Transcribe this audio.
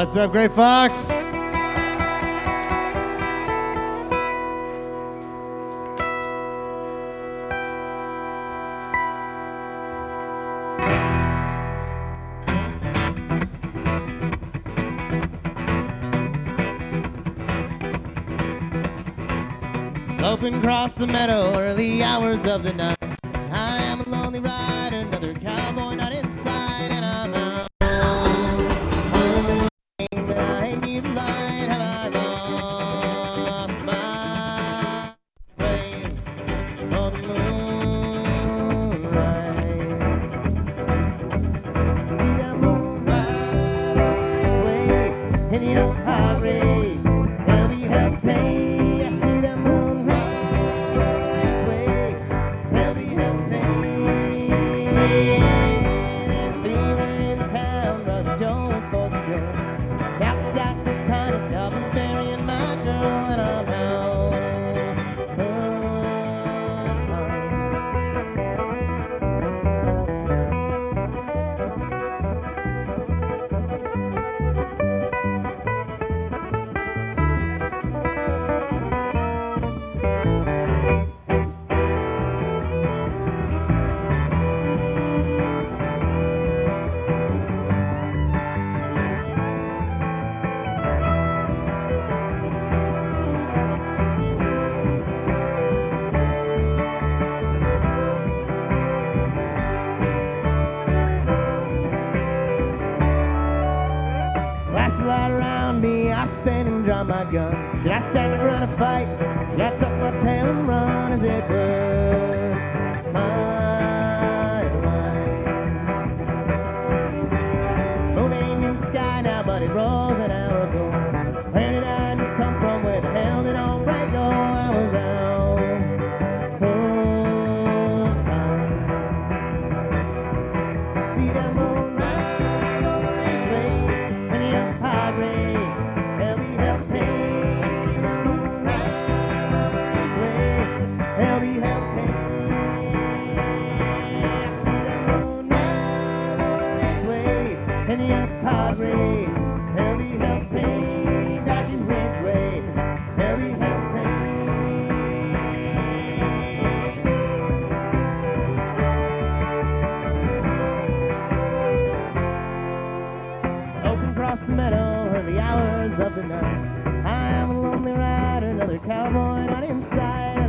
What's up, Gray Fox? Loping across the meadow, early hours of the night. I am a lonely rider, another cowboy not inside, and I'm out. I need the light, have I lost my way for the moonlight? See that moonlight over its waves, and your heart rate, heavy head pain. I see that moonlight over its waves, heavy head pain. There's fever in town, brother Joe for the girl. Now the doctor's tired, I'll be burying my girl, and I'm out of time. Flash a light around me, I spin and draw my gun. Should I stand and run a fight? Should I tuck my tail and run as it were? My life. Moon ain't in the sky now, but it rose an hour ago. Where did I just come from? Where the hell did old Ray go? I was out of time. I see that moon rise over its waves, and the heart rate, heavy health pain. I see the moon rise over its waves, heavy health pain. I see the moon rise over its waves, and the heart rate, heavy health pain. Back in Ridgeway, heavy health pain. Open across the meadow, early hours of the night. I am a lonely rider, another cowboy not inside.